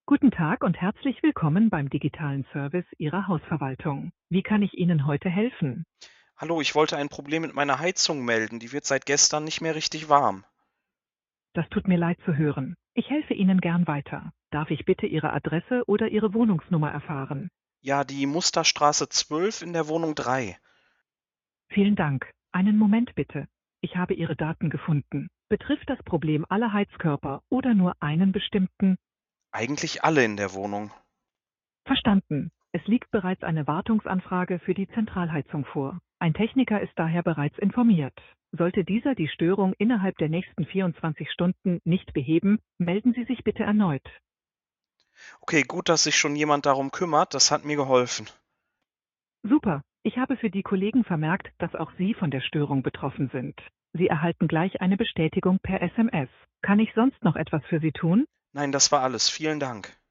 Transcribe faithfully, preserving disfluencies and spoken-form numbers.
Guten Tag und herzlich willkommen beim digitalen Service Ihrer Hausverwaltung. Wie kann ich Ihnen heute helfen? Hallo, ich wollte ein Problem mit meiner Heizung melden. Die wird seit gestern nicht mehr richtig warm. Das tut mir leid zu hören. Ich helfe Ihnen gern weiter. Darf ich bitte Ihre Adresse oder Ihre Wohnungsnummer erfahren? Ja, die Musterstraße zwölf in der Wohnung drei. Vielen Dank. Einen Moment bitte. Ich habe Ihre Daten gefunden. Betrifft das Problem alle Heizkörper oder nur einen bestimmten? Eigentlich alle in der Wohnung. Verstanden. Es liegt bereits eine Wartungsanfrage für die Zentralheizung vor. Ein Techniker ist daher bereits informiert. Sollte dieser die Störung innerhalb der nächsten vierundzwanzig Stunden nicht beheben, melden Sie sich bitte erneut. Okay, gut, dass sich schon jemand darum kümmert. Das hat mir geholfen. Super. Ich habe für die Kollegen vermerkt, dass auch Sie von der Störung betroffen sind. Sie erhalten gleich eine Bestätigung per S M S. Kann ich sonst noch etwas für Sie tun? Nein, das war alles. Vielen Dank.